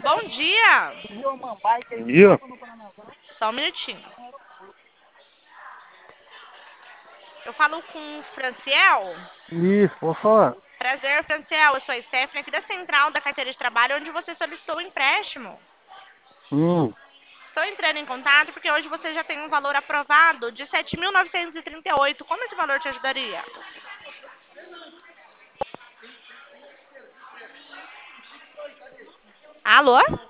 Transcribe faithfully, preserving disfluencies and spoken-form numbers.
Bom dia. Bom dia. Só um minutinho. Eu falo com o Franciel. Isso, vou falar. Prazer, Franciel. Eu sou a Stephanie aqui da Central da Carteira de Trabalho, onde você solicitou o empréstimo. Hum, Estou entrando em contato porque hoje você já tem um valor aprovado de sete mil novecentos e trinta e oito. Como esse valor te ajudaria? Alô?